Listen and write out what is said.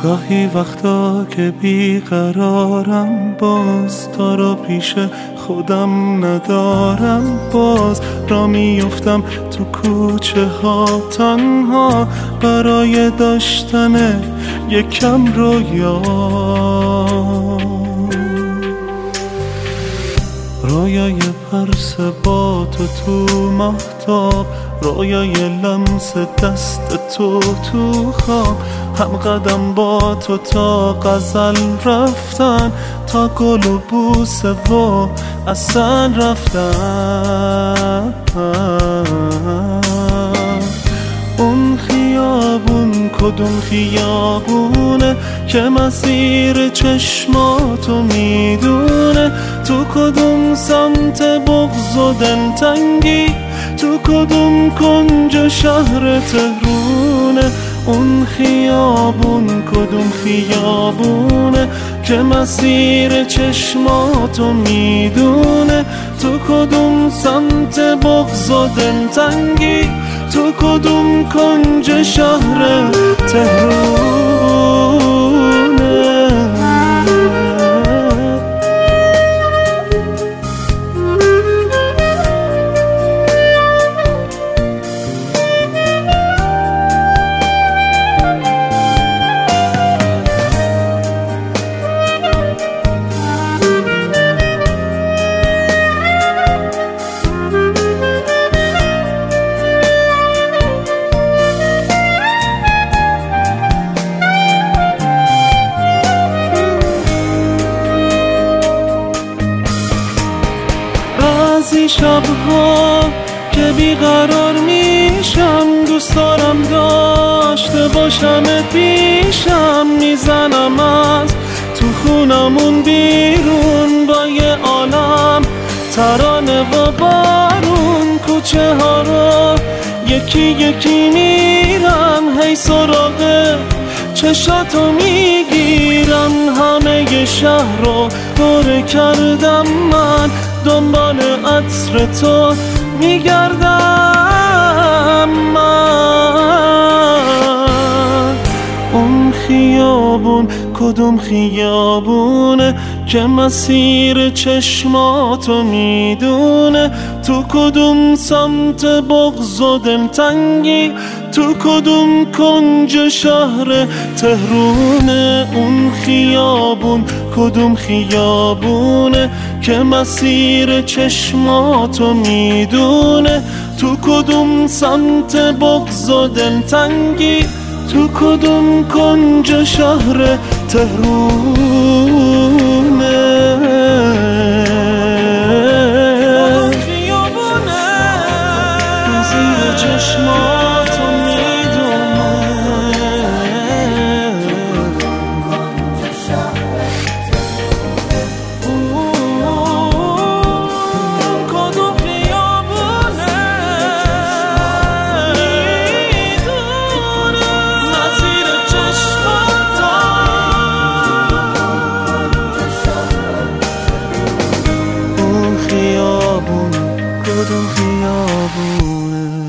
گاهی وقتا که بیقرارم، باز تو رو پیش خودم ندارم، باز را میفتم تو کوچه ها تنها برای داشتن یکم رویا. رویای پرس با تو مهتاب، رویای لمس دست تو خواب، هم قدم با تو تا غزل رفتن، تا گل و بوسه و اصل رفتن. اون خیابون کدوم خیابونه که مسیر چشماتو میدونه؟ تو کدوم سمت بغض و دلتنگی؟ تو کدوم کنج شهر تهرونه؟ اون خیابون کدوم خیابونه که مسیر چشماتو میدونه؟ تو کدوم سمت بغض و دلتنگی؟ تو کدوم کنج شهر تهرونه؟ بعضی شبها که بیقرار میشم، دوست دارم داشته باشمت پیشم، میزنم از تو خونمون بیرون با یه عالم ترانه و بارون، کوچه ها رو یکی یکی میرم، هی سراغ چشاتو میگیرم، همه شهر رو دور کردم من، دنبال عطر تو میگردم من. اون خیابون کدوم خیابونه که مسیر چشماتو میدونه؟ تو کدوم سمت بغض و دلتنگی؟ تو کدوم کنج شهر تهرونه؟ اون خیابون کدوم خیابونه که مسیر چشماتو میدونه؟ تو کدوم سمت بغض و دلتنگی؟ تو کدوم کنج شهر تهرونه؟ خیابونه مسیر چشماتو میدونه؟ کدوم خیابونه میدونه؟ مسیر چشماتو. اون خیابون کدوم خیابونه؟